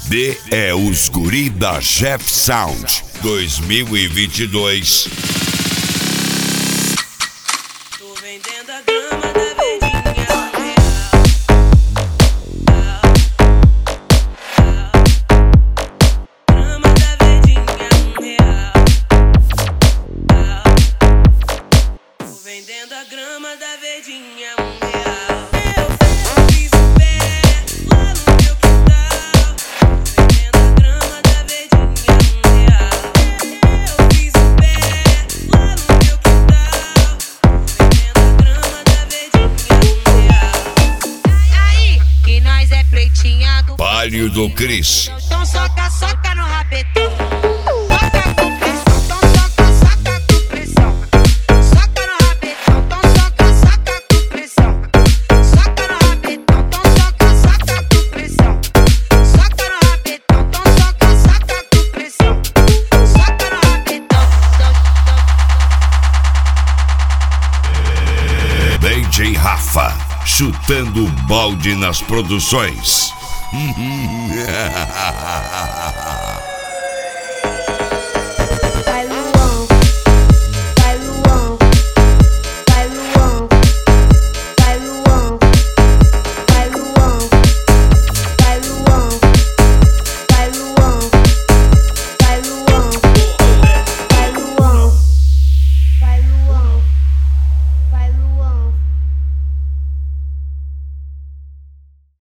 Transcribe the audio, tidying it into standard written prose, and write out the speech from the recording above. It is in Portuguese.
CD é Os Guri da Jeff Sound 2022. Tô vendendo a grama da verdinha grama da verdinha R$1. Tô vendendo a grama da verdinha R$1. Palio do Cris. Então soca, soca no rabetão. Soca com pressão, então soca, soca com pressão. Soca no rabetão, então soca, soca com pressão. Soca no rabetão, então soca, soca com pressão. Soca no rabetão, então soca, soca com pressão. Soca no rabetão. DJ Rafa, chutando o balde nas produções.